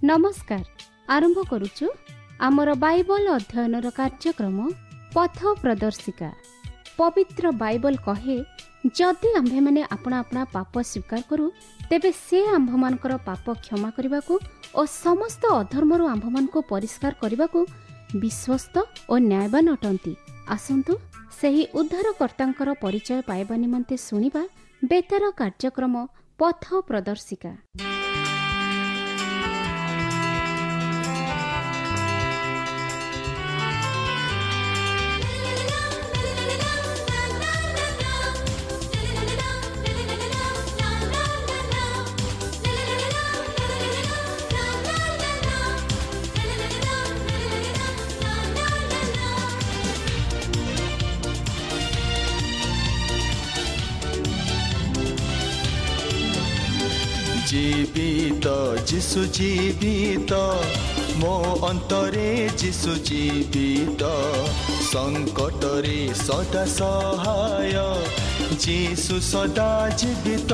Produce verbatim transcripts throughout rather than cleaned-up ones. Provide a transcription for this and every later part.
नमस्कार। आरंभ करुचु आमर बाइबल अध्ययनर कार्यक्रम पथ प्रदर्शिका। पवित्र बाइबल कहे जदि आम्भे माने अपना अपना पाप स्वीकार करू तेबे से आम्भमानकर पाप क्षमा करने और समस्त अधर्मरु आम्भमानको परिष्कार करने को विश्वस्त और न्यायवान अटंती। आसंतु सेही उद्धारकर्तांकर परिचय पाइबा निमंते सुनिबा बेतार कार्यक्रम पथ प्रदर्शिका। जीवित जिसु जीवित मो अंतरे जिसु जीवित संकटरे सदा सहाय जिसु सदा जीवित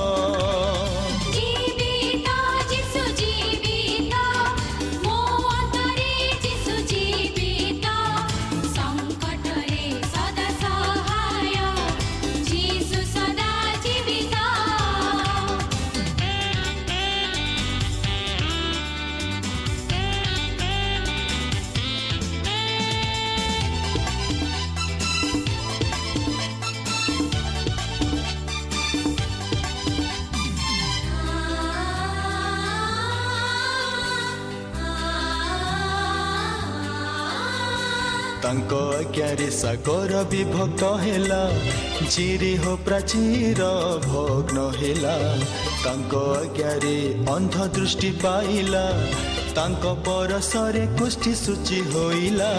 तांको आज्ञारे सागर विभक्त हेला चिरी हो प्राचीर भग्न हेला तांको आज्ञारे अंध दृष्टि पाइला तांको परसरे कुष्ठी सूची होइला।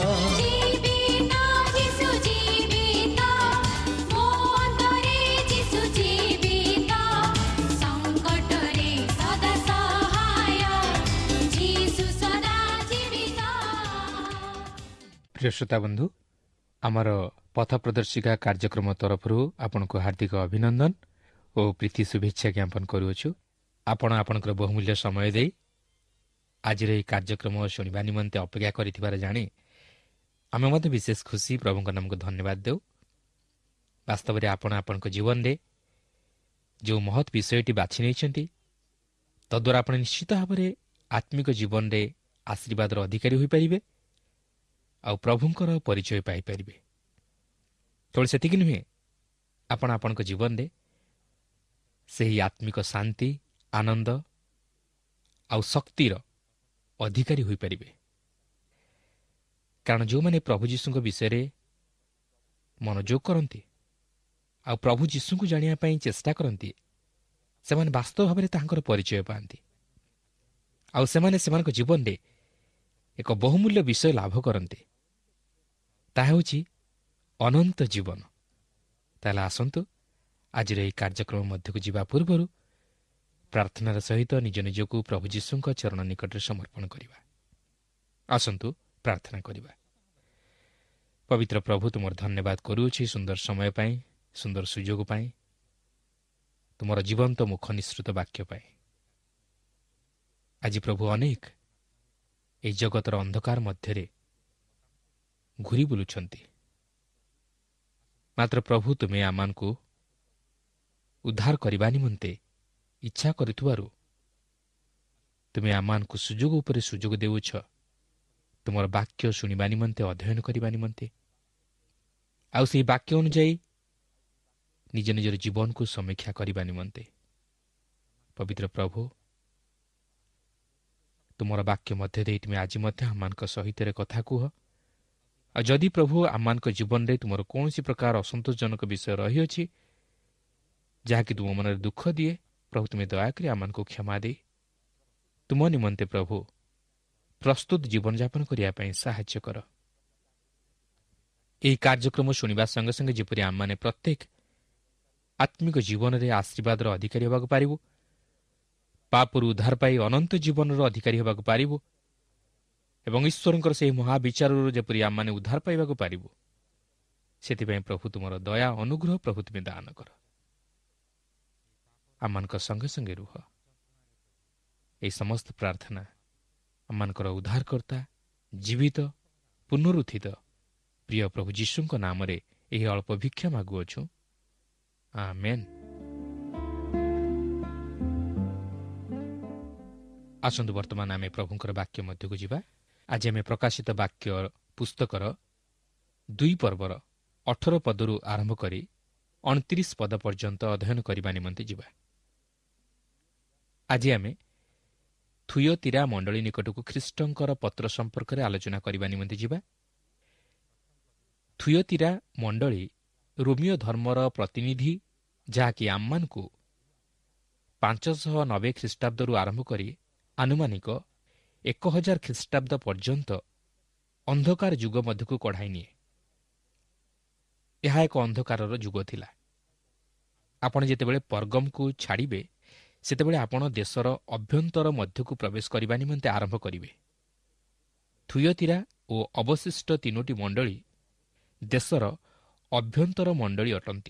प्रिय श्रोता बंधु आमर पथ प्रदर्शिका कार्यक्रम तरफ आपन को हार्दिक अभिनंदन और प्रीति शुभेच्छा ज्ञापन करुछु। आपण आपनकर बहुमूल्य समय दे आज रे कार्यक्रम शुणवा निमंते अपेक्षा करिथिबार जाने आमे मते विशेष खुशी प्रभु नाम को धन्यवाद देउ। वास्तव रे आपण आपन को जीवन रे जो महत् विषयटी बाछि नैछंती तद्वारा आपण निश्चित भाबरे आत्मिक जीवन रे आशीर्वादर अधिकारी होई परिबे आउ प्रभुंकर परिचय पाई परिबे। केवल सेतिक नुहे आपण आपन जीवन रे सही आत्मिक शांति आनंद आउ शक्तिर अधिकारी होई परिबे। कारण जो माने प्रभु यीशु विषय रे मनोयोग करती आउ प्रभु यीशु को जानिया पई चेष्टा करती से माने वास्तव भाव में तांकर परिचय पाती आउ से माने सेमानक जीवन रे एक बहुमूल्य विषय लाभ करते ताहा होछि अनंत जीवन। ताले आसंतु आज रे कार्यक्रम मध्य को जीवा पूर्व प्रार्थनार सहित निज निज को प्रभु यीशु चरण निकट समर्पण करिबा। आसंतु प्रार्थना करिबा। पवित्र प्रभु तुमर धन्यवाद करूछि सुंदर समय पाई सुंदर सुयोग पाई तुमर जीवंत मुख निसृत वाक्य पाई। आज प्रभु अनेक ए जगतर अंधकार मध्य घूरी बुलुछंती मात्र प्रभु तुमे आमान को उद्धार करबा निमंते इच्छा करिथुवारु तुमे आमान को सुजोग उपरे सुजोग देउछ तुमर वाक्य सुनिबा निमंते अध्ययन करबा निमंते आउ सेही वाक्य अनुसार निज निजर जीवन को समीक्षा करबा निमंते पवित्र प्रभु तुमर वाक्य मध्य दे तुमे आज मध्य आमान सहित कथा कुह। जदि प्रभु आमान जीवन रे तुमर कौन सी प्रकार असंतोषजनक विषय रही अछि जहाँकि तुम मन दुख दिए प्रभु तुम्हें दयाकोरी आमान को क्षमा दे तुम निमंते प्रभु प्रस्तुत जीवन यापन करने साहाय्य कर। यह कार्यक्रम शुणा संगे संगे जपरी आम मैंने प्रत्येक आत्मिक जीवन रे आशीर्वाद अधिकारी होगा पारिबु पापरु उद्धार पाई अनंत जीवन अधिकारी होगा पारिबु एवं ईश्वर से महाविचार जपरी आम मैंने उद्धार पाइबा पारिबु से प्रभु तुमर दया अनुग्रह प्रभु तुम्हें दान कर आम संगे संगे रुह ଏହି ସମସ୍ତ ପ୍ରାର୍ଥନା ଆମମାନଙ୍କର ଉଦ୍ଧାରକର୍ତ୍ତା ଜୀବିତ ପୁନରୁତ୍ଥିତ ପ୍ରିୟ ପ୍ରଭୁ ଯୀଶୁଙ୍କ ନାମରେ ଏହି ଅଳ୍ପ ଭିକ୍ଷା ମାଗୁଅଛୁ, ଆମେନ୍। ଆସନ୍ତୁ ବର୍ତ୍ତମାନ ଆମେ ପ୍ରଭୁଙ୍କର ବାକ୍ୟ ମଧ୍ୟକୁ ଯିବା। ଆଜି ଆମେ ପ୍ରକାଶିତ ବାକ୍ୟ ପୁସ୍ତକର ଦୁଇ ପର୍ବର ଅଠର ପଦରୁ ଆରମ୍ଭ କରି ଅଣତିରିଶ ପଦ ପର୍ଯ୍ୟନ୍ତ ଅଧ୍ୟୟନ କରିବା ନିମନ୍ତେ ଯିବା। ଆଜି ଆମେ ଥୁୟତିରା ମଣ୍ଡଳୀ ନିକଟକୁ ଖ୍ରୀଷ୍ଟଙ୍କର ପତ୍ର ସମ୍ପର୍କରେ ଆଲୋଚନା କରିବା ନିମନ୍ତେ ଯିବା। ଥୁୟତିରା ମଣ୍ଡଳୀ ରୋମିଓ ଧର୍ମର ପ୍ରତିନିଧି, ଯାହାକି ଆମମାନଙ୍କୁ ପାଞ୍ଚଶହ ନବେ ଖ୍ରୀଷ୍ଟାବ୍ଦରୁ ଆରମ୍ଭ କରି ଆନୁମାନିକ ଏକ ହଜାର ଖ୍ରୀଷ୍ଟାବ୍ଦ ପର୍ଯ୍ୟନ୍ତ ଅନ୍ଧକାର ଯୁଗ ମଧ୍ୟକୁ କଢ଼ାଇ ନିଏ। ଏହା ଏକ ଅନ୍ଧକାରର ଯୁଗ ଥିଲା। ଆପଣ ଯେତେବେଳେ ପର୍ଗମକୁ ଛାଡ଼ିବେ, ସେତେବେଳେ ଆପଣ ଦେଶର ଅଭ୍ୟନ୍ତର ମଧ୍ୟକୁ ପ୍ରବେଶ କରିବା ନିମନ୍ତେ ଆରମ୍ଭ କରିବେ। ଥୁୟତିରା ଓ ଅବଶିଷ୍ଟ ତିନୋଟି ମଣ୍ଡଳୀ ଦେଶର ଅଭ୍ୟନ୍ତର ମଣ୍ଡଳୀ ଅଟନ୍ତି।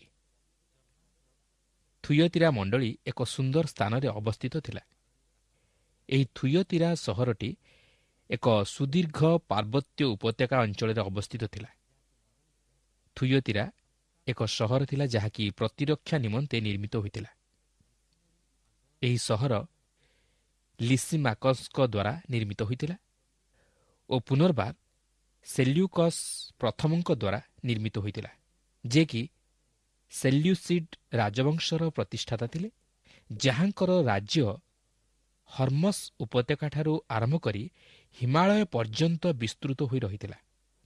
ଥୁୟତିରା ମଣ୍ଡଳୀ ଏକ ସୁନ୍ଦର ସ୍ଥାନରେ ଅବସ୍ଥିତ ଥିଲା। ଏହି ଥୁୟତିରା ସହରଟି ଏକ ସୁଦୀର୍ଘ ପାର୍ବତ୍ୟ ଉପତ୍ୟକା ଅଞ୍ଚଳରେ ଅବସ୍ଥିତ ଥିଲା। ଥୁୟତିରା ଏକ ସହର ଥିଲା ଯାହାକି ପ୍ରତିରକ୍ଷା ନିମନ୍ତେ ନିର୍ମିତ ହୋଇଥିଲା। ଏହି ସହର ଲିସିମାକସଙ୍କ ଦ୍ୱାରା ନିର୍ମିତ ହୋଇଥିଲା ଓ ପୁନର୍ବାର ସେଲ୍ୟୁକସ୍ ପ୍ରଥମଙ୍କ ଦ୍ୱାରା ନିର୍ମିତ ହୋଇଥିଲା, ଯିଏକି ସେଲ୍ୟୁସିଡ୍ ରାଜବଂଶର ପ୍ରତିଷ୍ଠାତା ଥିଲେ, ଯାହାଙ୍କର ରାଜ୍ୟ ହର୍ମସ୍ ଉପତ୍ୟକାଠାରୁ ଆରମ୍ଭ କରି ହିମାଳୟ ପର୍ଯ୍ୟନ୍ତ ବିସ୍ତୃତ ହୋଇ ରହିଥିଲା।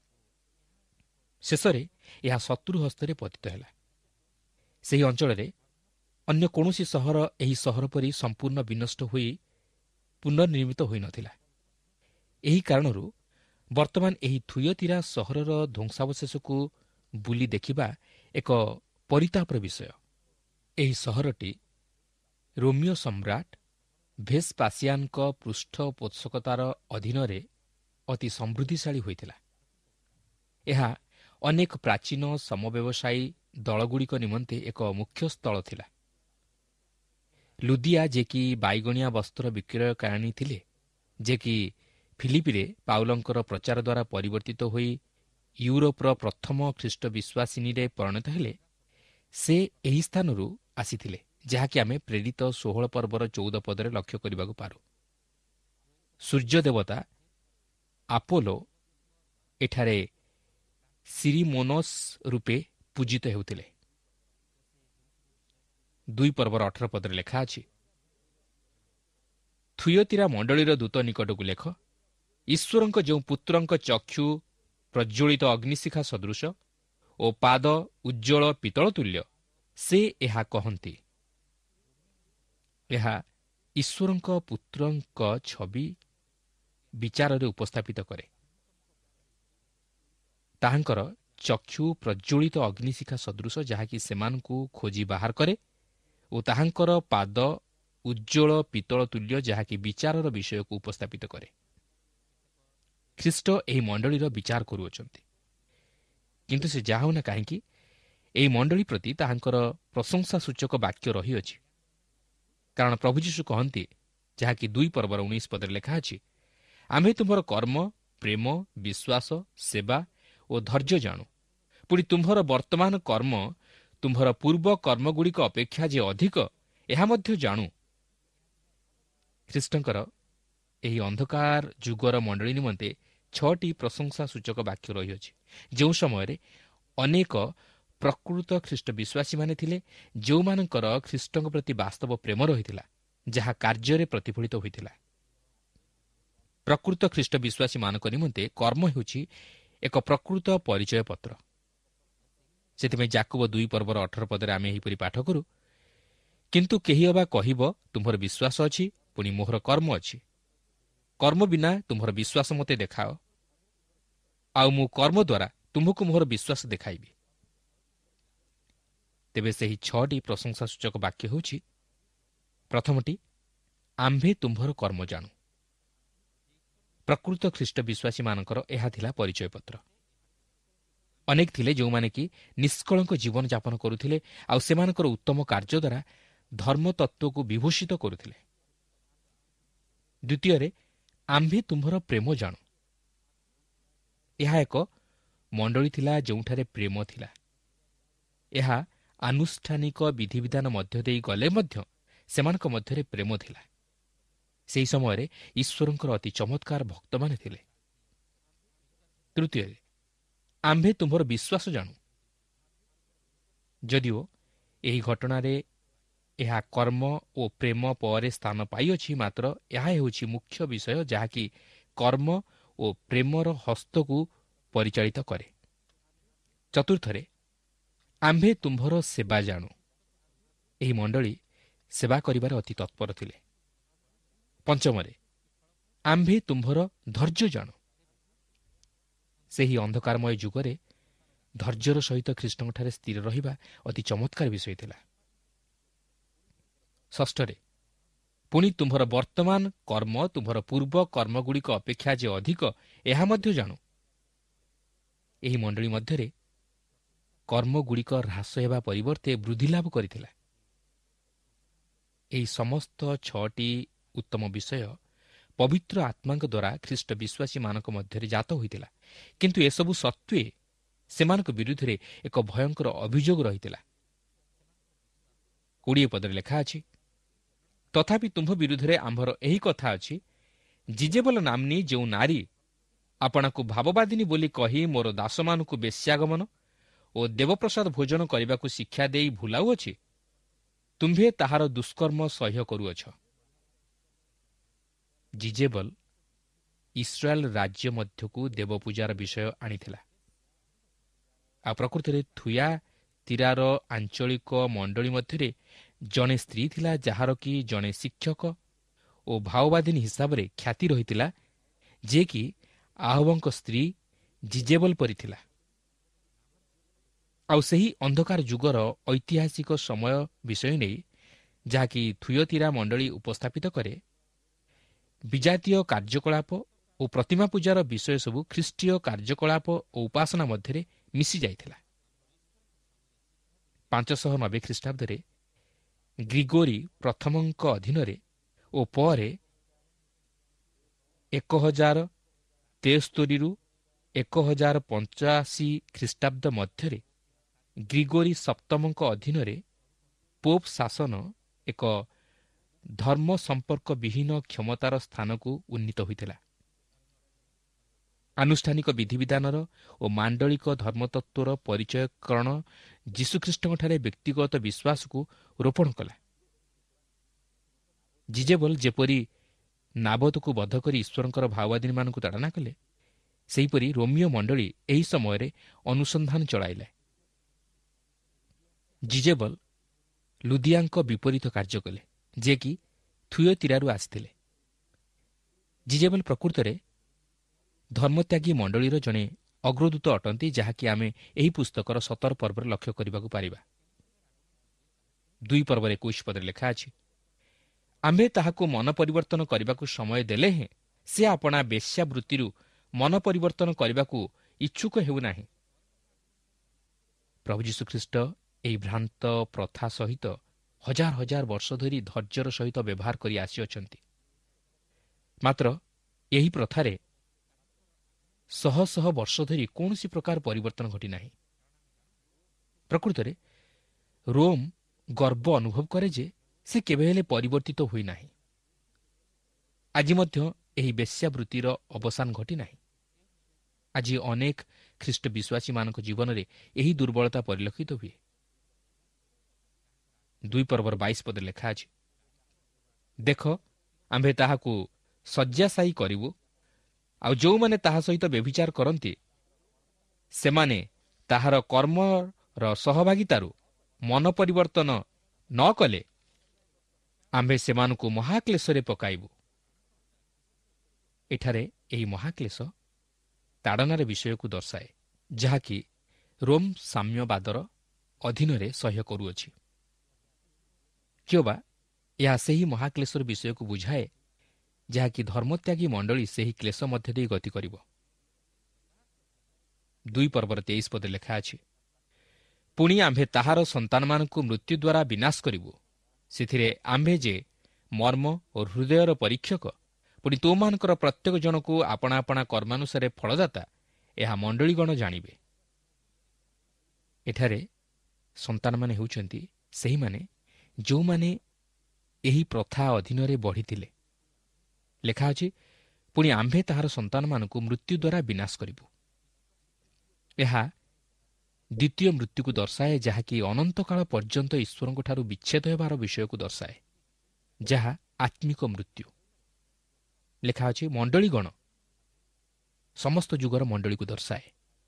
ଶେଷରେ ଏହା ଶତ୍ରୁ ହସ୍ତରେ ପତିତ ହେଲା। ସେହି ଅଞ୍ଚଳରେ ଅନ୍ୟ କୌଣସି ସହର ଏହି ସହର ପରି ସମ୍ପୂର୍ଣ୍ଣ ବିନଷ୍ଟ ହୋଇ ପୁନର୍ନିର୍ମିତ ହୋଇନଥିଲା। ଏହି କାରଣରୁ ବର୍ତ୍ତମାନ ଏହି ଥୁୟତିରା ସହରର ଧ୍ୱଂସାବଶେଷକୁ ବୁଲି ଦେଖିବା ଏକ ପରିତାପର ବିଷୟ। ଏହି ସହରଟି ରୋମିଓ ସମ୍ରାଟ ଭେସ୍ପାସିଆନଙ୍କ ପୃଷ୍ଠପୋଷକତାର ଅଧୀନରେ ଅତି ସମୃଦ୍ଧିଶାଳୀ ହୋଇଥିଲା। ଏହା ଅନେକ ପ୍ରାଚୀନ ସମବ୍ୟବସାୟୀ ଦଳଗୁଡ଼ିକ ନିମନ୍ତେ ଏକ ମୁଖ୍ୟ ସ୍ଥଳ ଥିଲା। ଲୁଦିଆ, ଯିଏକି ବାଇଗଣିଆ ବସ୍ତ୍ର ବିକ୍ରୟକାରିଣୀ ଥିଲେ, ଯିଏକି ଫିଲିପିରେ ପାଉଲଙ୍କର ପ୍ରଚାର ଦ୍ୱାରା ପରିବର୍ତ୍ତିତ ହୋଇ ୟୁରୋପର ପ୍ରଥମ ଖ୍ରୀଷ୍ଟ ବିଶ୍ୱାସିନୀରେ ପରିଣତ ହେଲେ, ସେ ଏହି ସ୍ଥାନରୁ ଆସିଥିଲେ, ଯାହାକି ଆମେ ପ୍ରେରିତ ଷୋହଳ ପର୍ବର ଚଉଦ ପଦରେ ଲକ୍ଷ୍ୟ କରିବାକୁ ପାରୁ। ସୂର୍ଯ୍ୟ ଦେବତା ଆପୋଲୋ ଏଠାରେ ସିରିମୋନସ୍ ରୂପେ ପୂଜିତ ହେଉଥିଲେ। ଦୁଇ ପର୍ବର ଅଠର ପଦରେ ଲେଖା ଅଛି, ଥୁୟତିରା ମଣ୍ଡଳୀର ଦୂତ ନିକଟକୁ ଲେଖ, ଈଶ୍ୱରଙ୍କ ଯେଉଁ ପୁତ୍ରଙ୍କ ଚକ୍ଷୁ ପ୍ରଜ୍ୱଳିତ ଅଗ୍ନିଶିଖା ସଦୃଶ ଓ ପାଦ ଉଜ୍ଜଳ ପିତଳ ତୁଲ୍ୟ, ସେ ଏହା କହନ୍ତି। ଏହା ଈଶ୍ୱରଙ୍କ ପୁତ୍ରଙ୍କ ଛବି ବିଚାରରେ ଉପସ୍ଥାପିତ କରେ। ତାହାଙ୍କର ଚକ୍ଷୁ ପ୍ରଜ୍ୱଳିତ ଅଗ୍ନିଶିଖା ସଦୃଶ, ଯାହାକି ସେମାନଙ୍କୁ ଖୋଜି ବାହାର କରେ, ଓ ତାହାଙ୍କର ପାଦ ଉଜ୍ଜଳ ପିତଳ ତୁଲ୍ୟ, ଯାହାକି ବିଚାରର ବିଷୟକୁ ଉପସ୍ଥାପିତ କରେ। ଖ୍ରୀଷ୍ଟ ଏହି ମଣ୍ଡଳୀର ବିଚାର କରୁଅଛନ୍ତି। କିନ୍ତୁ ସେ ଯାହା ହେଉନା କାହିଁକି, ଏହି ମଣ୍ଡଳୀ ପ୍ରତି ତାହାଙ୍କର ପ୍ରଶଂସାସୂଚକ ବାକ୍ୟ ରହିଅଛି। କାରଣ ପ୍ରଭୁ ଯୀଶୁ କହନ୍ତି, ଯାହାକି ଦୁଇ ପର୍ବର ଉଣେଇଶ ପଦରେ ଲେଖା ଅଛି, ଆମ୍ଭେ ତୁମ୍ଭର କର୍ମ, ପ୍ରେମ, ବିଶ୍ୱାସ, ସେବା ଓ ଧୈର୍ଯ୍ୟ ଜାଣୁ। ପୁଣି ତୁମ୍ଭର ବର୍ତ୍ତମାନ କର୍ମ ତୁମ୍ଭର ପୂର୍ବ କର୍ମଗୁଡ଼ିକ ଅପେକ୍ଷା ଯେ ଅଧିକ, ଏହା ମଧ୍ୟ ଜାଣୁ। ଖ୍ରୀଷ୍ଟଙ୍କର ଏହି ଅନ୍ଧକାର ଯୁଗର ମଣ୍ଡଳୀ ନିମନ୍ତେ ଛଅଟି ପ୍ରଶଂସାସୂଚକ ବାକ୍ୟ ରହିଅଛି। ଯେଉଁ ସମୟରେ ଅନେକ ପ୍ରକୃତ ଖ୍ରୀଷ୍ଟ ବିଶ୍ୱାସୀମାନେ ଥିଲେ, ଯେଉଁମାନଙ୍କର ଖ୍ରୀଷ୍ଟଙ୍କ ପ୍ରତି ବାସ୍ତବ ପ୍ରେମ ରହିଥିଲା, ଯାହା କାର୍ଯ୍ୟରେ ପ୍ରତିଫଳିତ ହୋଇଥିଲା। ପ୍ରକୃତ ଖ୍ରୀଷ୍ଟ ବିଶ୍ୱାସୀମାନଙ୍କ ନିମନ୍ତେ କର୍ମ ହେଉଛି ଏକ ପ୍ରକୃତ ପରିଚୟ ପତ୍ର। ସେଥିପାଇଁ ଯାକୋବ ଦୁଇ ପର୍ବର ଅଠର ପଦରେ ଆମେ ଏହିପରି ପାଠ କରୁ, କିନ୍ତୁ କେହି ଅବା କହିବ, ତୁମ୍ଭର ବିଶ୍ୱାସ ଅଛି, ପୁଣି ମୋହର କର୍ମ ଅଛି। କର୍ମ ବିନା ତୁମ୍ଭର ବିଶ୍ୱାସ ମୋତେ ଦେଖାଅ, ଆଉ ମୁଁ କର୍ମ ଦ୍ୱାରା ତୁମ୍ଭକୁ ମୋହର ବିଶ୍ୱାସ ଦେଖାଇବି। ତେବେ ସେହି ଛଅଟି ପ୍ରଶଂସାସୂଚକ ବାକ୍ୟ ହେଉଛି, ପ୍ରଥମଟି, ଆମ୍ଭେ ତୁମ୍ଭର କର୍ମ ଜାଣୁ। ପ୍ରକୃତ ଖ୍ରୀଷ୍ଟ ବିଶ୍ୱାସୀମାନଙ୍କର ଏହା ଥିଲା ପରିଚୟ ପତ୍ର। ଅନେକ ଥିଲେ ଯେଉଁମାନେ କି ନିଷ୍କଳଙ୍କ ଜୀବନଯାପନ କରୁଥିଲେ, ଆଉ ସେମାନଙ୍କର ଉତ୍ତମ କାର୍ଯ୍ୟ ଦ୍ୱାରା ଧର୍ମତତ୍ତ୍ୱକୁ ବିଭୂଷିତ କରୁଥିଲେ। ଦ୍ୱିତୀୟରେ, ଆମ୍ଭେ ତୁମ୍ଭର ପ୍ରେମ ଜାଣୁ। ଏହା ଏକ ମଣ୍ଡଳୀ ଥିଲା ଯେଉଁଠାରେ ପ୍ରେମ ଥିଲା। ଏହା ଆନୁଷ୍ଠାନିକ ବିଧିବିଧାନ ମଧ୍ୟ ଦେଇ ଗଲେ ମଧ୍ୟ ସେମାନଙ୍କ ମଧ୍ୟରେ ପ୍ରେମ ଥିଲା। ସେହି ସମୟରେ ଈଶ୍ୱରଙ୍କର ଅତି ଚମତ୍କାର ଭକ୍ତମାନେ ଥିଲେ। ତୃତୀୟରେ, ଆମ୍ଭେ ତୁମ୍ଭର ବିଶ୍ୱାସ ଜାଣୁ। ଯଦିଓ ଏହି ଘଟଣାରେ ଏହା କର୍ମ ଓ ପ୍ରେମ ପରେ ସ୍ଥାନ ପାଇଅଛି, ମାତ୍ର ଏହା ହେଉଛି ମୁଖ୍ୟ ବିଷୟ ଯାହାକି କର୍ମ ଓ ପ୍ରେମର ହସ୍ତକୁ ପରିଚାଳିତ କରେ। ଚତୁର୍ଥରେ, ଆମ୍ଭେ ତୁମ୍ଭର ସେବା ଜାଣୁ। ଏହି ମଣ୍ଡଳୀ ସେବା କରିବାରେ ଅତି ତତ୍ପର ଥିଲେ। ପଞ୍ଚମରେ, ଆମ୍ଭେ ତୁମ୍ଭର ଧୈର୍ଯ୍ୟ ଜାଣୁ। ସେହି ଅନ୍ଧକାରମୟ ଯୁଗରେ ଧୈର୍ଯ୍ୟର ସହିତ ଖ୍ରୀଷ୍ଟଙ୍କଠାରେ ସ୍ଥିର ରହିବା ଅତି ଚମତ୍କାର ବିଷୟ ଥିଲା। ଷଷ୍ଠରେ, ପୁଣି ତୁମ୍ଭର ବର୍ତ୍ତମାନ କର୍ମ ତୁମ୍ଭର ପୂର୍ବ କର୍ମଗୁଡ଼ିକ ଅପେକ୍ଷା ଯେ ଅଧିକ, ଏହା ମଧ୍ୟ ଜାଣୁ। ଏହି ମଣ୍ଡଳୀ ମଧ୍ୟରେ କର୍ମଗୁଡ଼ିକ ହ୍ରାସ ହେବା ପରିବର୍ତ୍ତେ ବୃଦ୍ଧି ଲାଭ କରିଥିଲା। ଏହି ସମସ୍ତ ଛଅଟି ଉତ୍ତମ ବିଷୟ ପବିତ୍ର ଆତ୍ମାଙ୍କ ଦ୍ୱାରା ଖ୍ରୀଷ୍ଟ ବିଶ୍ୱାସୀମାନଙ୍କ ମଧ୍ୟରେ ଜାତ ହୋଇଥିଲା। କିନ୍ତୁ ଏସବୁ ସତ୍ତ୍ୱେ ସେମାନଙ୍କ ବିରୁଦ୍ଧରେ ଏକ ଭୟଙ୍କର ଅଭିଯୋଗ ରହିଥିଲା। କୋଡ଼ିଏ ପଦରେ ଲେଖା ଅଛି, ତଥାପି ତୁମ୍ଭ ବିରୁଦ୍ଧରେ ଆମ୍ଭର ଏହି କଥା ଅଛି, ଜିଜେବଲ ନାମ୍ନୀ ଯେଉଁ ନାରୀ ଆପଣଙ୍କୁ ଭାବବାଦିନୀ ବୋଲି କହି ମୋର ଦାସମାନଙ୍କୁ ବେଶ୍ୟାଗମନ ଓ ଦେବପ୍ରସାଦ ଭୋଜନ କରିବାକୁ ଶିକ୍ଷା ଦେଇ ଭୁଲାଉଅଛି, ତୁମ୍ଭେ ତାହାର ଦୁଷ୍କର୍ମ ସହ୍ୟ କରୁଅଛ। ଜିଜେବଲ ଇସ୍ରାଏଲ ରାଜ୍ୟ ମଧ୍ୟକୁ ଦେବପୂଜାର ବିଷୟ ଆଣିଥିଲା। ଆଉ ପ୍ରକୃତରେ ଥୁୟା ତିରାର ଆଞ୍ଚଳିକ ମଣ୍ଡଳୀ ମଧ୍ୟରେ ଜଣେ ସ୍ତ୍ରୀ ଥିଲା ଯାହାର କି ଜଣେ ଶିକ୍ଷକ ଓ ଭାଓବାଦିନୀ ହିସାବରେ ଖ୍ୟାତି ରହିଥିଲା, ଯିଏକି ଆହବଙ୍କ ସ୍ତ୍ରୀ ଜିଜେବଲ ପରି ଥିଲା। ଆଉ ସେହି ଅନ୍ଧକାର ଯୁଗର ଐତିହାସିକ ସମୟ ବିଷୟ ନେଇ ଯାହାକି ଥୁୟତିରା ମଣ୍ଡଳୀ ଉପସ୍ଥାପିତ କରେ, ବିଜାତୀୟ କାର୍ଯ୍ୟକଳାପ ଓ ପ୍ରତିମା ପୂଜାର ବିଷୟ ସବୁ ଖ୍ରୀଷ୍ଟୀୟ କାର୍ଯ୍ୟକଳାପ ଓ ଉପାସନା ମଧ୍ୟରେ ମିଶି ଯାଇଥିଲା। ପାଞ୍ଚଶହ ନବେ ଖ୍ରୀଷ୍ଟାବ୍ଦରେ ଗ୍ରିଗୋରୀ ପ୍ରଥମଙ୍କ ଅଧୀନରେ ଓ ପରେ ଏକ ହଜାର ତେସ୍ତୋରିରୁ ଏକ ହଜାର ପଞ୍ଚାଅଶୀ ଖ୍ରୀଷ୍ଟାବ୍ଦ ମଧ୍ୟରେ ଗ୍ରିଗୋରୀ ସପ୍ତମଙ୍କ ଅଧୀନରେ ପୋପ୍ ଶାସନ ଏକ ଧର୍ମ ସମ୍ପର୍କ ବିହୀନ କ୍ଷମତାର ସ୍ଥାନକୁ ଉନ୍ନୀତ ହୋଇଥିଲା। ଆନୁଷ୍ଠାନିକ ବିଧିବିଧାନର ଓ ମାଣ୍ଡଳିକ ଧର୍ମତତ୍ତ୍ୱର ପରିଚୟକରଣ ଯୀଶୁଖ୍ରୀଷ୍ଟଙ୍କଠାରେ ବ୍ୟକ୍ତିଗତ ବିଶ୍ୱାସକୁ ରୋପଣ କଲା। ଜିଜେବଲ ଯେପରି ନାବୋତକୁ ବଦ୍ଧ କରି ଈଶ୍ୱରଙ୍କର ଭାଓବାଦୀମାନଙ୍କୁ ତାଡ଼ନା କଲେ, ସେହିପରି ରୋମିଓ ମଣ୍ଡଳୀ ଏହି ସମୟରେ ଅନୁସନ୍ଧାନ ଚଳାଇଲେ। ଜିଜେବଲ ଲୁଦିଆଙ୍କ ବିପରୀତ କାର୍ଯ୍ୟ କଲେ, ଯିଏକି ଥୁୟତିରାରୁ ଆସିଥିଲେ। ଜିଜେବଲ ପ୍ରକୃତରେ ଧର୍ମତ୍ୟାଗୀ ମଣ୍ଡଳୀର ଜଣେ ଅଗ୍ରଦୂତ ଅଟନ୍ତି, ଯାହାକି ଆମେ ଏହି ପୁସ୍ତକର ସତର ପର୍ବରେ ଲକ୍ଷ୍ୟ କରିବାକୁ ପାରିବା। ଦୁଇ ପର୍ବର ଏକୋଇଶ ପଦରେ ଲେଖା ଅଛି, ଆମ୍ଭେ ତାହାକୁ ମନ ପରିବର୍ତ୍ତନ କରିବାକୁ ସମୟ ଦେଲେ ହେଁ ସେ ଆପଣା ବେଶ୍ୟାବୃତ୍ତିରୁ ମନ ପରିବର୍ତ୍ତନ କରିବାକୁ ଇଚ୍ଛୁକ ହେଉନାହିଁ। ପ୍ରଭୁ ଯୀଶୁଖ୍ରୀଷ୍ଟ ଏହି ଭ୍ରାନ୍ତ ପ୍ରଥା ସହିତ ହଜାର ହଜାର ବର୍ଷ ଧରି ଧୈର୍ଯ୍ୟର ସହିତ ବ୍ୟବହାର କରି ଆସିଅଛନ୍ତି। ମାତ୍ର ଏହି ପ୍ରଥାରେ ଶହ ଶହ ବର୍ଷ ଧରି କୌଣସି ପ୍ରକାର ପରିବର୍ତ୍ତନ ଘଟିନାହିଁ। ପ୍ରକୃତରେ ରୋମ୍ ଗର୍ବ ଅନୁଭବ କରେ ଯେ ସେ କେବେ ହେଲେ ପରିବର୍ତ୍ତିତ ହୋଇନାହିଁ। ଆଜି ମଧ୍ୟ ଏହି ବେଶ୍ୟାବୃତ୍ତିର ଅବସାନ ଘଟିନାହିଁ। ଆଜି ଅନେକ ଖ୍ରୀଷ୍ଟ ବିଶ୍ୱାସୀମାନଙ୍କ ଜୀବନରେ ଏହି ଦୁର୍ବଳତା ପରିଲକ୍ଷିତ ହୁଏ। ଦୁଇ ପର୍ବର ବାଇଶ ପଦରେ ଲେଖା ଅଛି, ଦେଖ ଆମ୍ଭେ ତାହାକୁ ଶଯ୍ୟାଶାୟୀ କରିବୁ, ଆଉ ଯେଉଁମାନେ ତାହା ସହିତ ବ୍ୟଭିଚାର କରନ୍ତି ସେମାନେ ତାହାର କର୍ମର ସହଭାଗିତାରୁ ମନ ପରିବର୍ତ୍ତନ ନ କଲେ ଆମ୍ଭେ ସେମାନଙ୍କୁ ମହାକ୍ଲେଶରେ ପକାଇବୁ। ଏଠାରେ ଏହି ମହାକ୍ଲେଶ ତାଡ଼ନାର ବିଷୟକୁ ଦର୍ଶାଏ, ଯାହାକି ରୋମ୍ ସାମ୍ୟବାଦର ଅଧୀନରେ ସହ୍ୟ କରୁଅଛି। କିମ୍ବା ଏହା ସେହି ମହାକ୍ଲେଶର ବିଷୟକୁ ବୁଝାଏ ଯାହାକି ଧର୍ମତ୍ୟାଗୀ ମଣ୍ଡଳୀ ସେହି କ୍ଲେଶ ମଧ୍ୟ ଦେଇ ଗତି କରିବ। ଦୁଇ ପର୍ବର ତେଇଶ ପଦରେ ଲେଖା ଅଛି, ପୁଣି ଆମ୍ଭେ ତାହାର ସନ୍ତାନମାନଙ୍କୁ ମୃତ୍ୟୁ ଦ୍ୱାରା ବିନାଶ କରିବୁ। ସେଥିରେ ଆମ୍ଭେ ଯେ ମର୍ମ ଓ ହୃଦୟର ପରୀକ୍ଷକ ପୁଣି ତୁମମାନଙ୍କର ପ୍ରତ୍ୟେକ ଜଣକୁ ଆପଣା ଆପଣା କର୍ମାନୁସାରେ ଫଳଦାତା ଏହା ମଣ୍ଡଳୀଗଣ ଜାଣିବେ। ଏଠାରେ ସନ୍ତାନମାନେ ହେଉଛନ୍ତି ସେହିମାନେ ଯେଉଁମାନେ ଏହି ପ୍ରଥା ଅଧୀନରେ ବଢ଼ିଥିଲେ। ଲେଖା ଅଛି, ପୁଣି ଆମ୍ଭେ ତାହାର ସନ୍ତାନମାନଙ୍କୁ ମୃତ୍ୟୁ ଦ୍ୱାରା ବିନାଶ କରିବୁ। ଏହା ଦ୍ୱିତୀୟ ମୃତ୍ୟୁକୁ ଦର୍ଶାଏ, ଯାହାକି ଅନନ୍ତକାଳ ପର୍ଯ୍ୟନ୍ତ ଈଶ୍ୱରଙ୍କଠାରୁ ବିଚ୍ଛେଦ ହେବାର ବିଷୟକୁ ଦର୍ଶାଏ, ଯାହା ଆତ୍ମିକ ମୃତ୍ୟୁ। ଲେଖା ଅଛି, ମଣ୍ଡଳୀଗଣ ସମସ୍ତ ଯୁଗର ମଣ୍ଡଳୀକୁ ଦର୍ଶାଏ।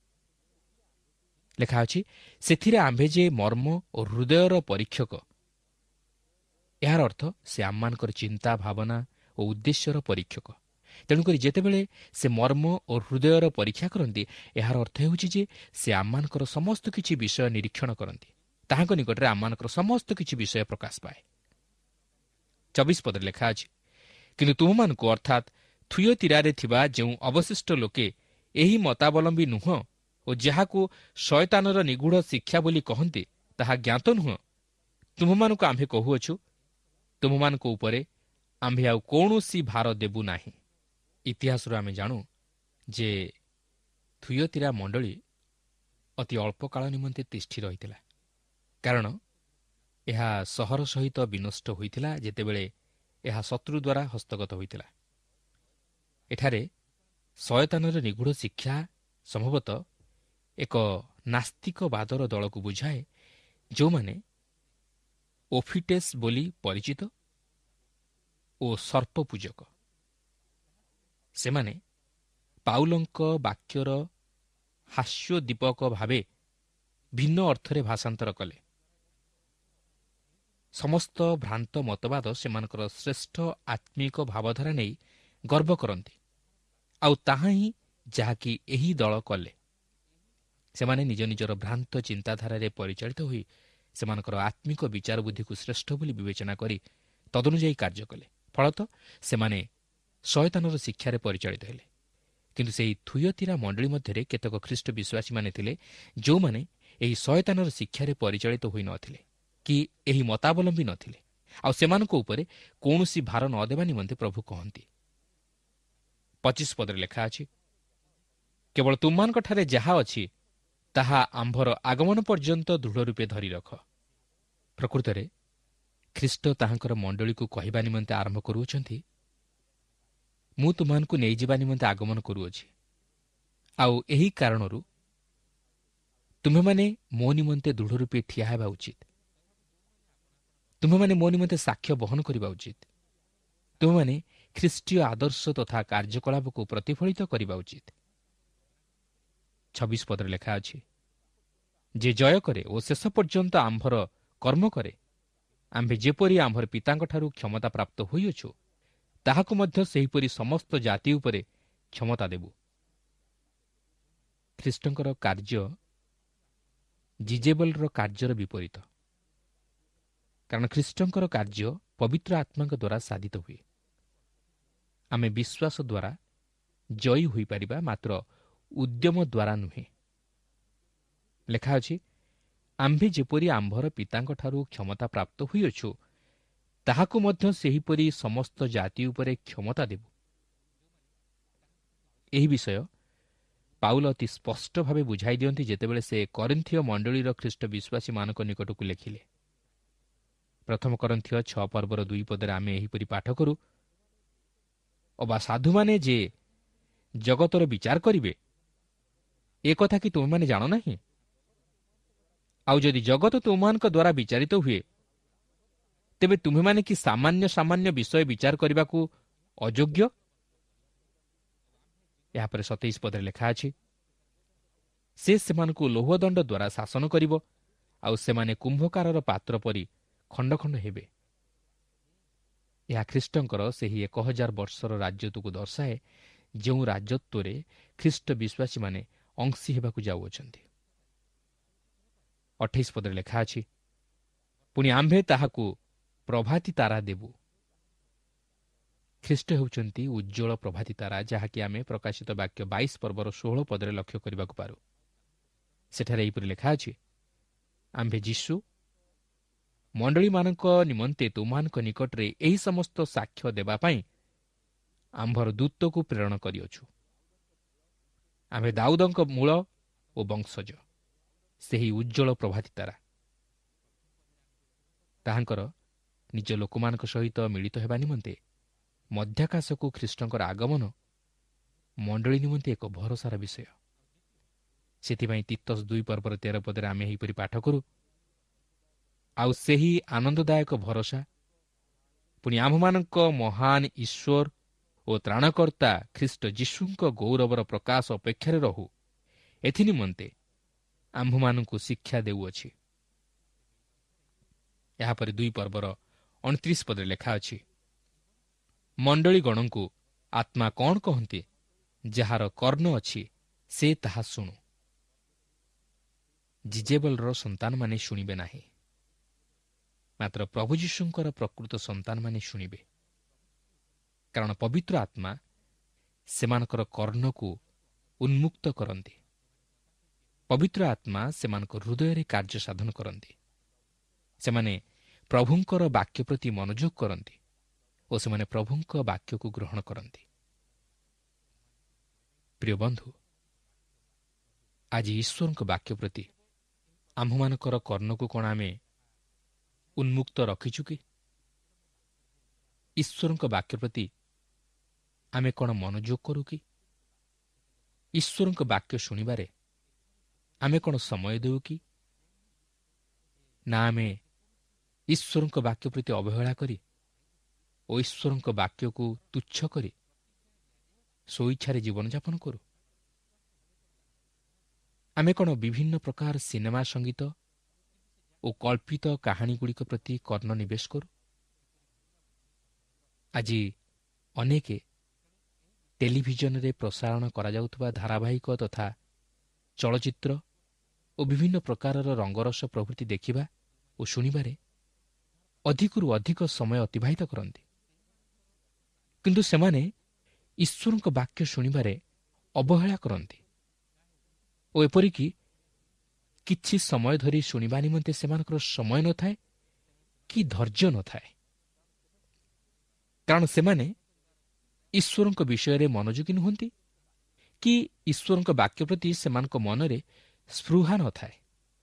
ଲେଖା ଅଛି, ସେଥିରେ ଆମ୍ଭେ ଯେ ମର୍ମ ଓ ହୃଦୟର ପରୀକ୍ଷକ। ଏହାର ଅର୍ଥ ସେ ଆମମାନଙ୍କର ଚିନ୍ତା, ଭାବନା ଓ ଉଦ୍ଦେଶ୍ୟର ପରୀକ୍ଷକ। ତେଣୁକରି ଯେତେବେଳେ ସେ ମର୍ମ ଓ ହୃଦୟର ପରୀକ୍ଷା କରନ୍ତି, ଏହାର ଅର୍ଥ ହେଉଛି ଯେ ସେ ଆମମାନଙ୍କର ସମସ୍ତ କିଛି ବିଷୟ ନିରୀକ୍ଷଣ କରନ୍ତି। ତାହାଙ୍କ ନିକଟରେ ଆମମାନଙ୍କର ସମସ୍ତ କିଛି ବିଷୟ ପ୍ରକାଶ ପାଏ। ଚବିଶ ପଦରେ ଲେଖା ଅଛି, କିନ୍ତୁ ତୁମମାନଙ୍କୁ ଅର୍ଥାତ୍ ଥୁୟତିରାରେ ଥିବା ଯେଉଁ ଅବଶିଷ୍ଟ ଲୋକେ ଏହି ମତାବଲମ୍ବୀ ନୁହଁ ଓ ଯାହାକୁ ଶୟତାନର ନିଗୂଢ଼ ଶିକ୍ଷା ବୋଲି କହନ୍ତି, ତାହା ଜ୍ଞାତ ନୁହଁ, ତୁମମାନଙ୍କୁ ଆମ୍ଭେ କହୁଅଛୁ, ତୁମମାନଙ୍କ ଉପରେ ଆମ୍ଭେ ଆଉ କୌଣସି ଭାର ଦେବୁ ନାହିଁ। ଇତିହାସରୁ ଆମେ ଜାଣୁ ଯେ ଥୁୟତିରା ମଣ୍ଡଳୀ ଅତି ଅଳ୍ପ କାଳ ନିମନ୍ତେ ତିଷ୍ଠି ରହିଥିଲା, କାରଣ ଏହା ସହର ସହିତ ବିନଷ୍ଟ ହୋଇଥିଲା ଯେତେବେଳେ ଏହା ଶତ୍ରୁ ଦ୍ୱାରା ହସ୍ତଗତ ହୋଇଥିଲା। ଏଠାରେ ଶୟତାନର ନିଗୂଢ଼ ଶିକ୍ଷା ସମ୍ଭବତଃ ଏକ ନାସ୍ତିକବାଦର ଦଳକୁ ବୁଝାଏ, ଯେଉଁମାନେ ଓଫିଟେସ୍ ବୋଲି ପରିଚିତ ଓ ସର୍ପପୂଜକ। ସେମାନେ ପାଉଲଙ୍କ ବାକ୍ୟର ହାସ୍ୟୋଦ୍ଦୀପକ ଭାବେ ଭିନ୍ନ ଅର୍ଥରେ ଭାଷାନ୍ତର କଲେ। ସମସ୍ତ ଭ୍ରାନ୍ତ ମତବାଦ ସେମାନଙ୍କର ଶ୍ରେଷ୍ଠ ଆତ୍ମିକ ଭାବଧାରା ନେଇ ଗର୍ବ କରନ୍ତି, ଆଉ ତାହା ହିଁ ଯାହାକି ଏହି ଦଳ କଲେ। ସେମାନେ ନିଜ ନିଜର ଭ୍ରାନ୍ତ ଚିନ୍ତାଧାରାରେ ପରିଚାଳିତ ହୋଇ ସେମାନଙ୍କର ଆତ୍ମିକ ବିଚାର ବୁଦ୍ଧିକୁ ଶ୍ରେଷ୍ଠ ବୋଲି ବିବେଚନା କରି ତଦନୁଯାୟୀ କାର୍ଯ୍ୟ କଲେ। ଫଳତଃ ସେମାନେ ଶୟତାନର ଶିକ୍ଷାରେ ପରିଚାଳିତ ହେଲେ। କିନ୍ତୁ ସେହି ଥୁୟତିରା ମଣ୍ଡଳୀ ମଧ୍ୟରେ କେତେକ ଖ୍ରୀଷ୍ଟ ବିଶ୍ୱାସୀମାନେ ଥିଲେ, ଯେଉଁମାନେ ଏହି ଶୟତାନର ଶିକ୍ଷାରେ ପରିଚାଳିତ ହୋଇନଥିଲେ କି ଏହି ମତାବଲମ୍ବୀ ନଥିଲେ, ଆଉ ସେମାନଙ୍କ ଉପରେ କୌଣସି ଭାର ନ ଦେବା ନିମନ୍ତେ ପ୍ରଭୁ କହନ୍ତି। ପଚିଶ ପଦରେ ଲେଖା ଅଛି, କେବଳ ତୁମମାନଙ୍କଠାରେ ଯାହା ଅଛି ତାହା ଆମ୍ଭର ଆଗମନ ପର୍ଯ୍ୟନ୍ତ ଦୃଢ଼ ରୂପେ ଧରି ରଖ। ପ୍ରକୃତରେ ଖ୍ରୀଷ୍ଟ ତାହାଙ୍କର ମଣ୍ଡଳୀକୁ କହିବା ନିମନ୍ତେ ଆରମ୍ଭ କରୁଅଛନ୍ତି, ମୁଁ ତୁମମାନଙ୍କୁ ନେଇଯିବା ନିମନ୍ତେ ଆଗମନ କରୁଅଛି, ଆଉ ଏହି କାରଣରୁ ତୁମେମାନେ ମୋ ନିମନ୍ତେ ଦୃଢ଼ ରୂପେ ଠିଆ ହେବା ଉଚିତ। ତୁମେମାନେ ମୋ ନିମନ୍ତେ ସାକ୍ଷ୍ୟ ବହନ କରିବା ଉଚିତ। ତୁମେମାନେ ଖ୍ରୀଷ୍ଟୀୟ ଆଦର୍ଶ ତଥା କାର୍ଯ୍ୟକଳାପକୁ ପ୍ରତିଫଳିତ କରିବା ଉଚିତ। ଛବିଶ ପଦରେ ଲେଖା ଅଛି, ଯେ ଜୟ କରେ ଓ ଶେଷ ପର୍ଯ୍ୟନ୍ତ ଆମ୍ଭର କର୍ମ କରେ, ଆମ୍ଭେ ଯେପରି ଆମ୍ଭର ପିତାଙ୍କଠାରୁ କ୍ଷମତା ପ୍ରାପ୍ତ ହୋଇଅଛୁ, ତାହାକୁ ମଧ୍ୟ ସେହିପରି ସମସ୍ତ ଜାତି ଉପରେ କ୍ଷମତା ଦେବୁ। ଖ୍ରୀଷ୍ଟଙ୍କର କାର୍ଯ୍ୟ ଜିଜେବଲର କାର୍ଯ୍ୟର ବିପରୀତ, କାରଣ ଖ୍ରୀଷ୍ଟଙ୍କର କାର୍ଯ୍ୟ ପବିତ୍ର ଆତ୍ମାଙ୍କ ଦ୍ୱାରା ସାଧିତ ହୁଏ। ଆମେ ବିଶ୍ୱାସ ଦ୍ୱାରା ଜୟୀ ହୋଇପାରିବା, ମାତ୍ର ଉଦ୍ୟମ ଦ୍ୱାରା ନୁହେଁ। ଲେଖା ଅଛି, ଆମ୍ଭେ ଯେପରି ଆମ୍ଭର ପିତାଙ୍କଠାରୁ କ୍ଷମତା ପ୍ରାପ୍ତ ହୋଇଅଛୁ, ତାହାକୁ ମଧ୍ୟ ସେହିପରି ସମସ୍ତ ଜାତି ଉପରେ କ୍ଷମତା ଦେବୁ। ଏହି ବିଷୟ ପାଉଲ ଅତି ସ୍ପଷ୍ଟ ଭାବେ ବୁଝାଇ ଦିଅନ୍ତି ଯେତେବେଳେ ସେ କରିନ୍ଥୀୟ ମଣ୍ଡଳୀର ଖ୍ରୀଷ୍ଟ ବିଶ୍ୱାସୀମାନଙ୍କ ନିକଟକୁ ଲେଖିଲେ। ପ୍ରଥମ କରିନ୍ଥୀୟ ଛଅ ପର୍ବର ଦୁଇ ପଦରେ ଆମେ ଏହିପରି ପାଠ କରୁ, ଅବା ସାଧୁମାନେ ଯେ ଜଗତର ବିଚାର କରିବେ, ଏ କଥା କି ତୁମେମାନେ ଜାଣ ନାହିଁ? ଆଉ ଯଦି ଜଗତ ତୁମମାନଙ୍କ ଦ୍ୱାରା ବିଚାରିତ ହୁଏ, ତେବେ ତୁମେମାନେ କି ସାମାନ୍ୟ ସାମାନ୍ୟ ବିଷୟ ବିଚାର କରିବାକୁ ଅଯୋଗ୍ୟ? ଏହାପରେ ସତେଇଶ ପଦରେ ଲେଖା ଅଛି, ସେ ସେମାନଙ୍କୁ ଲୌହଦଣ୍ଡ ଦ୍ୱାରା ଶାସନ କରିବ, ଆଉ ସେମାନେ କୁମ୍ଭକାରର ପାତ୍ର ପରି ଖଣ୍ଡ ଖଣ୍ଡ ହେବେ। ଏହା ଖ୍ରୀଷ୍ଟଙ୍କର ସେହି ଏକ ହଜାର ବର୍ଷର ରାଜତ୍ୱକୁ ଦର୍ଶାଏ, ଯେଉଁ ରାଜତ୍ୱରେ ଖ୍ରୀଷ୍ଟ ବିଶ୍ୱାସୀମାନେ ଅଂଶୀ ହେବାକୁ ଯାଉଅଛନ୍ତି। ଅଠେଇଶ ପଦରେ ଲେଖା ଅଛି, ପୁଣି ଆମ୍ଭେ ତାହାକୁ ପ୍ରଭାତୀ ତାରା ଦେବୁ। ଖ୍ରୀଷ୍ଟ ହେଉଛନ୍ତି ଉଜ୍ଜ୍ୱଳ ପ୍ରଭାତୀ ତାରା, ଯାହାକି ଆମେ ପ୍ରକାଶିତ ବାକ୍ୟ ବାଇଶ ପର୍ବର ଷୋହଳ ପଦରେ ଲକ୍ଷ୍ୟ କରିବାକୁ ପାରୁ। ସେଠାରେ ଏହିପରି ଲେଖା ଅଛି, ଆମ୍ଭେ ଯୀଶୁ ମଣ୍ଡଳୀମାନଙ୍କ ନିମନ୍ତେ ତୁମମାନଙ୍କ ନିକଟରେ ଏହି ସମସ୍ତ ସାକ୍ଷ୍ୟ ଦେବା ପାଇଁ ଆମ୍ଭର ଦୂତକୁ ପ୍ରେରଣ କରିଅଛୁ। ଆମ୍ଭେ ଦାଉଦଙ୍କ ମୂଳ ଓ ବଂଶଜ, ସେହି ଉଜ୍ଜଳ ପ୍ରଭାତୀ ତାରା। ତାହାଙ୍କର ନିଜ ଲୋକମାନଙ୍କ ସହିତ ମିଳିତ ହେବା ନିମନ୍ତେ ମଧ୍ୟାକାଶକୁ ଖ୍ରୀଷ୍ଟଙ୍କର ଆଗମନ ମଣ୍ଡଳୀ ନିମନ୍ତେ ଏକ ଭରସାର ବିଷୟ। ସେଥିପାଇଁ ତିତସ୍ ଦୁଇ ପର୍ବର ତେର ପଦରେ ଆମେ ଏହିପରି ପାଠ କରୁ, ଆଉ ସେହି ଆନନ୍ଦଦାୟକ ଭରସା ପୁଣି ଆମ୍ଭମାନଙ୍କ ମହାନ ଈଶ୍ୱର ଓ ତ୍ରାଣକର୍ତ୍ତା ଖ୍ରୀଷ୍ଟ ଯୀଶୁଙ୍କ ଗୌରବର ପ୍ରକାଶ ଅପେକ୍ଷାରେ ରହୁ, ଏଥିନିମନ୍ତେ ଆମ୍ଭମାନଙ୍କୁ ଶିକ୍ଷା ଦେଉଅଛି। ଏହାପରେ ଦୁଇ ପର୍ବର ଅଣତିରିଶ ପଦରେ ଲେଖା ଅଛି, ମଣ୍ଡଳୀଗଣଙ୍କୁ ଆତ୍ମା କ'ଣ କହନ୍ତି? ଯାହାର କର୍ଣ୍ଣ ଅଛି ସେ ତାହା ଶୁଣୁ। ଜିଜେବଲର ସନ୍ତାନମାନେ ଶୁଣିବେ ନାହିଁ, ମାତ୍ର ପ୍ରଭୁ ଯୀଶୁଙ୍କର ପ୍ରକୃତ ସନ୍ତାନମାନେ ଶୁଣିବେ, କାରଣ ପବିତ୍ର ଆତ୍ମା ସେମାନଙ୍କର କର୍ଣ୍ଣକୁ ଉନ୍ମୁକ୍ତ କରନ୍ତି। ପବିତ୍ର ଆତ୍ମା ସେମାନଙ୍କ ହୃଦୟରେ କାର୍ଯ୍ୟ ସାଧନ କରନ୍ତି। ସେମାନେ ପ୍ରଭୁଙ୍କର ବାକ୍ୟ ପ୍ରତି ମନୋଯୋଗ କରନ୍ତି ଓ ସେମାନେ ପ୍ରଭୁଙ୍କ ବାକ୍ୟକୁ ଗ୍ରହଣ କରନ୍ତି। ପ୍ରିୟ ବନ୍ଧୁ, ଆଜି ଈଶ୍ୱରଙ୍କ ବାକ୍ୟ ପ୍ରତି ଆମ୍ଭମାନଙ୍କର କର୍ଣ୍ଣକୁ କ'ଣ ଆମେ ଉନ୍ମୁକ୍ତ ରଖିଛୁ କି? ଈଶ୍ୱରଙ୍କ ବାକ୍ୟ ପ୍ରତି ଆମେ କ'ଣ ମନୋଯୋଗ କରୁ କି? ଈଶ୍ୱରଙ୍କ ବାକ୍ୟ ଶୁଣିବାରେ ଆମେ କ'ଣ ସମୟ ଦେଉ କି? ନା ଆମେ ଈଶ୍ୱରଙ୍କ ବାକ୍ୟ ପ୍ରତି ଅବହେଳା କରି ଓ ଈଶ୍ୱରଙ୍କ ବାକ୍ୟକୁ ତୁଚ୍ଛ କରି ସ୍ୱଇଚ୍ଛାରେ ଜୀବନଯାପନ କରୁ? ଆମେ କ'ଣ ବିଭିନ୍ନ ପ୍ରକାର ସିନେମା ସଙ୍ଗୀତ ଓ କଳ୍ପିତ କାହାଣୀଗୁଡ଼ିକ ପ୍ରତି କର୍ଣ୍ଣ ନିବେଶ କରୁ? ଆଜି ଅନେକ ଟେଲିଭିଜନରେ ପ୍ରସାରଣ କରାଯାଉଥିବା ଧାରାବାହିକ ତଥା ଚଳଚ୍ଚିତ୍ର ଓ ବିଭିନ୍ନ ପ୍ରକାରର ରଙ୍ଗରସ ପ୍ରଭୃତି ଦେଖିବା ଓ ଶୁଣିବାରେ ଅଧିକରୁ ଅଧିକ ସମୟ ଅତିବାହିତ କରନ୍ତି, କିନ୍ତୁ ସେମାନେ ଈଶ୍ୱରଙ୍କ ବାକ୍ୟ ଶୁଣିବାରେ ଅବହେଳା କରନ୍ତି ଓ ଏପରିକି କିଛି ସମୟ ଧରି ଶୁଣିବା ନିମନ୍ତେ ସେମାନଙ୍କର ସମୟ ନଥାଏ କି ଧୈର୍ଯ୍ୟ ନଥାଏ, କାରଣ ସେମାନେ ଈଶ୍ୱରଙ୍କ ବିଷୟରେ ମନୋଯୋଗୀ ନୁହନ୍ତି କି ଈଶ୍ୱରଙ୍କ ବାକ୍ୟ ପ୍ରତି ସେମାନଙ୍କ ମନରେ ସ୍ପୃହା ନଥାଏ।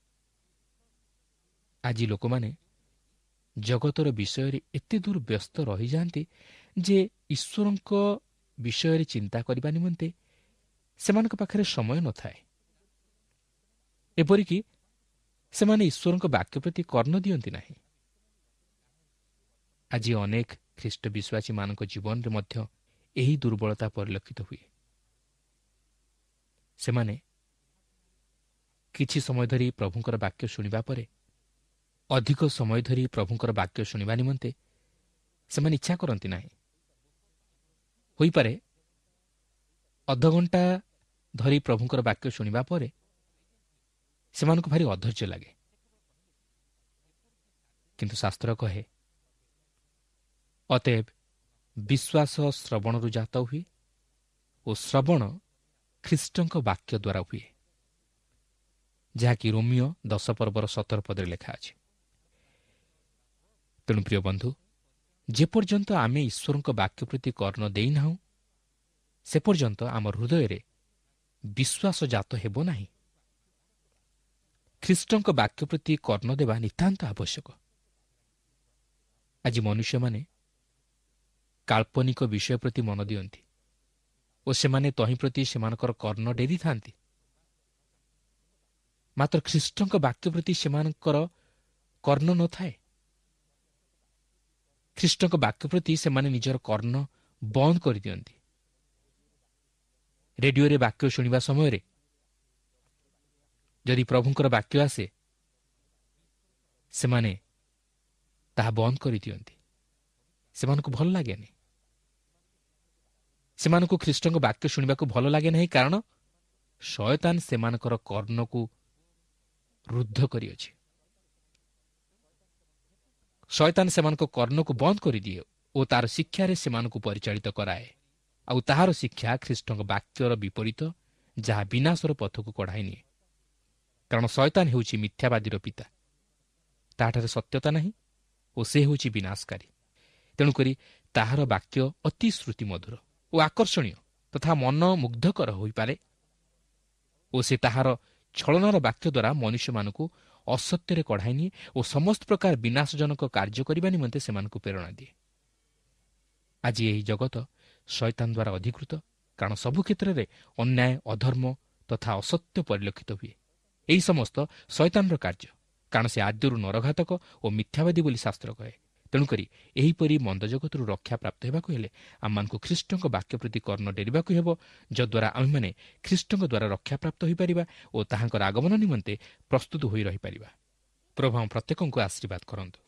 ଆଜି ଲୋକମାନେ ଜଗତର ବିଷୟରେ ଏତେ ଦୂର ବ୍ୟସ୍ତ ରହିଯାଆନ୍ତି ଯେ ଈଶ୍ୱରଙ୍କ ବିଷୟରେ ଚିନ୍ତା କରିବା ନିମନ୍ତେ ସେମାନଙ୍କ ପାଖରେ ସମୟ ନଥାଏ। ଏପରିକି ସେମାନେ ଈଶ୍ୱରଙ୍କ ବାକ୍ୟ ପ୍ରତି କର୍ଣ୍ଣ ଦିଅନ୍ତି ନାହିଁ। ଆଜି ଅନେକ ଖ୍ରୀଷ୍ଟ ବିଶ୍ୱାସୀମାନଙ୍କ ଜୀବନରେ ମଧ୍ୟ ଏହି ଦୁର୍ବଳତା ପରିଲକ୍ଷିତ ହୁଏ। ସେମାନେ କିଛି ସମୟ ଧରି ପ୍ରଭୁଙ୍କର ବାକ୍ୟ ଶୁଣିବା ପରେ ଅଧିକ ସମୟ ଧରି ପ୍ରଭୁଙ୍କର ବାକ୍ୟ ଶୁଣିବା ନିମନ୍ତେ ସେମାନେ ଇଚ୍ଛା କରନ୍ତି ନାହିଁ। ହୋଇପାରେ ଅଧଘଣ୍ଟା ଧରି ପ୍ରଭୁଙ୍କର ବାକ୍ୟ ଶୁଣିବା ପରେ ସେମାନଙ୍କୁ ଭାରି ଅଧୈର୍ଯ୍ୟ ଲାଗେ, କିନ୍ତୁ ଶାସ୍ତ୍ର କହେ, ଅତଏବ ବିଶ୍ୱାସ ଶ୍ରବଣରୁ ଜାତ ହୁଏ ଓ ଶ୍ରବଣ ଖ୍ରୀଷ୍ଟଙ୍କ ବାକ୍ୟ ଦ୍ୱାରା ହୁଏ, ଯାହାକି ରୋମିଓ ଦଶ ପର୍ବର ସତର ପଦରେ ଲେଖା ଅଛି। ତେଣୁ ପ୍ରିୟ ବନ୍ଧୁ, ଯେପର୍ଯ୍ୟନ୍ତ ଆମେ ଈଶ୍ୱରଙ୍କ ବାକ୍ୟ ପ୍ରତି କର୍ଣ୍ଣ ଦେଇନାହୁଁ ସେ ପର୍ଯ୍ୟନ୍ତ ଆମ ହୃଦୟରେ ବିଶ୍ୱାସ ଜାତ ହେବ ନାହିଁ। ଖ୍ରୀଷ୍ଟଙ୍କ ବାକ୍ୟ ପ୍ରତି କର୍ଣ୍ଣ ଦେବା ନିତାନ୍ତ ଆବଶ୍ୟକ। ଆଜି ମନୁଷ୍ୟମାନେ କାଳ୍ପନିକ ବିଷୟ ପ୍ରତି ମନ ଦିଅନ୍ତି ଓ ସେମାନେ ତହିଁ ପ୍ରତି ସେମାନଙ୍କର କର୍ଣ୍ଣ ଡେରିଥାନ୍ତି, ମାତ୍ର ଖ୍ରୀଷ୍ଟଙ୍କ ବାକ୍ୟ ପ୍ରତି ସେମାନଙ୍କର କର୍ଣ୍ଣ ନଥାଏ। ଖ୍ରୀଷ୍ଟଙ୍କ ବାକ୍ୟ ପ୍ରତି ସେମାନେ ନିଜର କର୍ଣ୍ଣ ବନ୍ଦ କରିଦିଅନ୍ତି। ରେଡିଓରେ ବାକ୍ୟ ଶୁଣିବା ସମୟରେ ଯଦି ପ୍ରଭୁଙ୍କର ବାକ୍ୟ ଆସେ ସେମାନେ ତାହା ବନ୍ଦ କରିଦିଅନ୍ତି। ସେମାନଙ୍କୁ ଭଲ ଲାଗେନି। ସେମାନଙ୍କୁ ଖ୍ରୀଷ୍ଟଙ୍କ ବାକ୍ୟ ଶୁଣିବାକୁ ଭଲ ଲାଗେ ନାହିଁ, କାରଣ ଶୟତାନ ସେମାନଙ୍କର କର୍ଣ୍ଣକୁ ରୁଦ୍ଧ କରିଅଛି। ଶୟତାନ ସେମାନଙ୍କ କର୍ଣ୍ଣକୁ ବନ୍ଦ କରିଦିଏ ଓ ତାହାର ଶିକ୍ଷାରେ ସେମାନଙ୍କୁ ପରିଚାଳିତ କରାଏ, ଆଉ ତାହାର ଶିକ୍ଷା ଖ୍ରୀଷ୍ଟଙ୍କ ବାକ୍ୟର ବିପରୀତ, ଯାହା ବିନାଶର ପଥକୁ କଢ଼ାଇ ନିଏ। କାରଣ ଶୟତାନ ହେଉଛି ମିଥ୍ୟାବାଦୀର ପିତା, ତାହାଠାରେ ସତ୍ୟତା ନାହିଁ ଓ ସେ ହେଉଛି ବିନାଶକାରୀ। ତେଣୁକରି ତାହାର ବାକ୍ୟ ଅତି ଶ୍ରୁତି ମଧୁର ଓ ଆକର୍ଷଣୀୟ ତଥା ମନ ମୁଗ୍ଧକର ହୋଇପାରେ ଓ ସେ ତାହାର ଛଳନାର ବାକ୍ୟ ଦ୍ୱାରା ମନୁଷ୍ୟମାନଙ୍କୁ ଅସତ୍ୟରେ କଢ଼ାଇ ନିଏ ଓ ସମସ୍ତ ପ୍ରକାର ବିନାଶଜନକ କାର୍ଯ୍ୟ କରିବା ନିମନ୍ତେ ସେମାନଙ୍କୁ ପ୍ରେରଣା ଦିଏ। ଆଜି ଏହି ଜଗତ ଶୈତାନ ଦ୍ୱାରା ଅଧିକୃତ, କାରଣ ସବୁ କ୍ଷେତ୍ରରେ ଅନ୍ୟାୟ, ଅଧର୍ମ ତଥା ଅସତ୍ୟ ପରିଲକ୍ଷିତ ହୁଏ। ଏହି ସମସ୍ତ ଶୈତାନର କାର୍ଯ୍ୟ, କାରଣ ସେ ଆଦ୍ୟରୁ ନରଘାତକ ଓ ମିଥ୍ୟାବାଦୀ ବୋଲି ଶାସ୍ତ୍ର କହେ। ତେଣୁକରି ଏହିପରି ମନ୍ଦ ଜଗତରୁ ରକ୍ଷା ପ୍ରାପ୍ତ ହେବାକୁ ହେଲେ ଆମମାନଙ୍କୁ ଖ୍ରୀଷ୍ଟଙ୍କ ବାକ୍ୟ ପ୍ରତି କର୍ଣ୍ଣ ଡେରିବାକୁ ହେବ, ଯଦ୍ୱାରା ଆମେମାନେ ଖ୍ରୀଷ୍ଟଙ୍କ ଦ୍ୱାରା ରକ୍ଷାପ୍ରାପ୍ତ ହୋଇପାରିବା ଓ ତାହାଙ୍କର ଆଗମନ ନିମନ୍ତେ ପ୍ରସ୍ତୁତ ହୋଇ ରହିପାରିବା। ପ୍ରଭୁ ଆମ ପ୍ରତ୍ୟେକଙ୍କୁ ଆଶୀର୍ବାଦ କରନ୍ତୁ।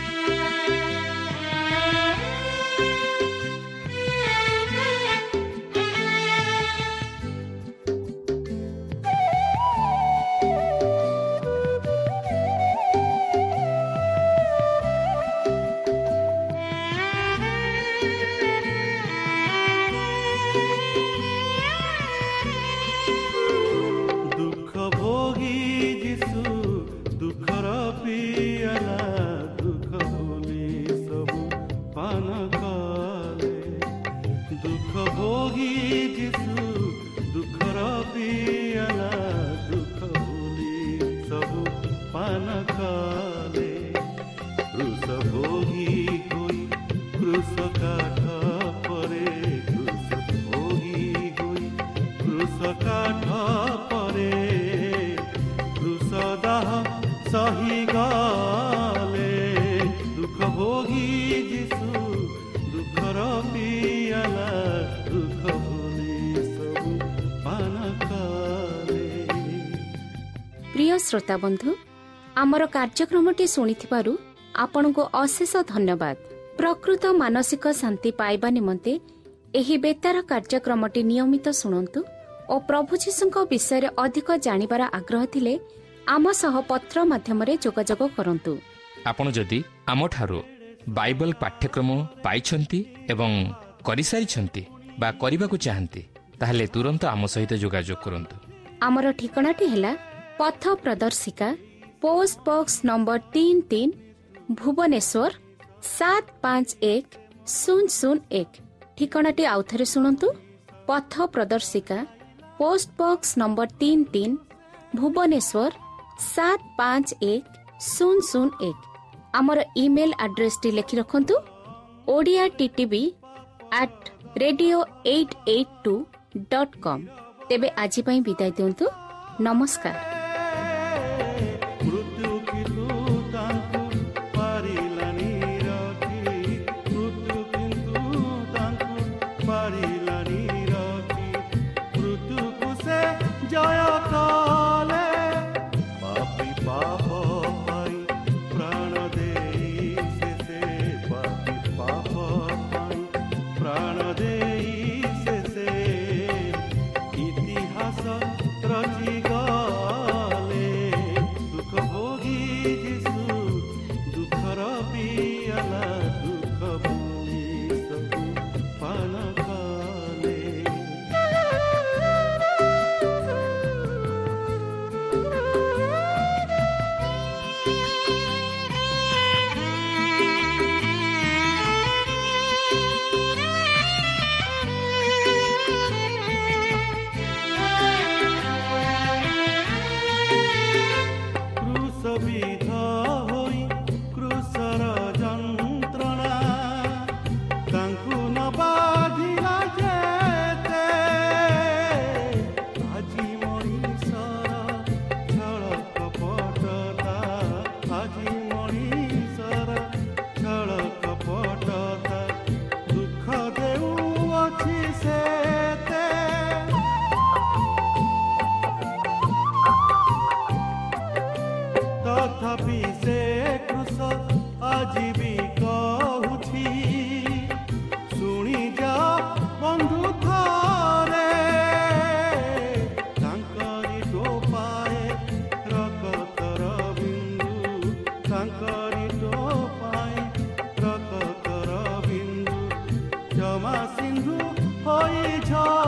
প্রিয় শ্রোতা বন্ধু, আমার কার্যক্রমটি শুণিথিবারু আপনাঙ্কু অশেষ ধন্যবাদ। প্রকৃত মানসিক শান্তি পাইবা নিমন্তে ଏହି ବେତାର କାର୍ଯ୍ୟକ୍ରମଟି ନିୟମିତ ଶୁଣନ୍ତୁ ଓ ପ୍ରଭୁ ଯୀଶୁଙ୍କ ବିଷୟରେ ଅଧିକ ଜାଣିବାର ଆଗ୍ରହ ଥିଲେ ଆମ ସହ ପତ୍ର ମାଧ୍ୟମରେ ଯୋଗାଯୋଗ କରନ୍ତୁ। ଆପଣ ଯଦି ଆମଠାରୁ ବାଇବଲ ପାଠ୍ୟକ୍ରମ ପାଇଛନ୍ତି ଏବଂ କରିସାରିଛନ୍ତି ବା କରିବାକୁ ଚାହାନ୍ତି, ତାହେଲେ ତୁରନ୍ତ ଆମ ସହିତ ଯୋଗାଯୋଗ କରନ୍ତୁ। ଆମର ଠିକଣାଟି ହେଲା ପଥ ପ୍ରଦର୍ଶିକା, ପୋଷ୍ଟ ବକ୍ସ ନମ୍ବର ତିନି ତିନି, ଭୁବନେଶ୍ୱର ସାତ ପାଞ୍ଚ ଏକ ଶୂନ ଶୂନ ଏକ। ଠିକଣାଟି ଆଉଥରେ ଶୁଣନ୍ତୁ। ପଥ ପ୍ରଦର୍ଶିକା, ପୋଷ୍ଟ ବକ୍ସ ନମ୍ବର ତିନି ତିନି, ଭୁବନେଶ୍ୱର ସାତ ପାଞ୍ଚ ଏକ ଶୂନ ଶୂନ ଏକ। ଆମର ଇମେଲ ଆଡ୍ରେସଟି ଲେଖି ରଖନ୍ତୁ, Odia TTV at radio eight eight two dot com. ତେବେ ଆଜି ପାଇଁ ବିଦାୟ ଦିଅନ୍ତୁ। ନମସ୍କାର। সিন্ধু হয়ে ঝড়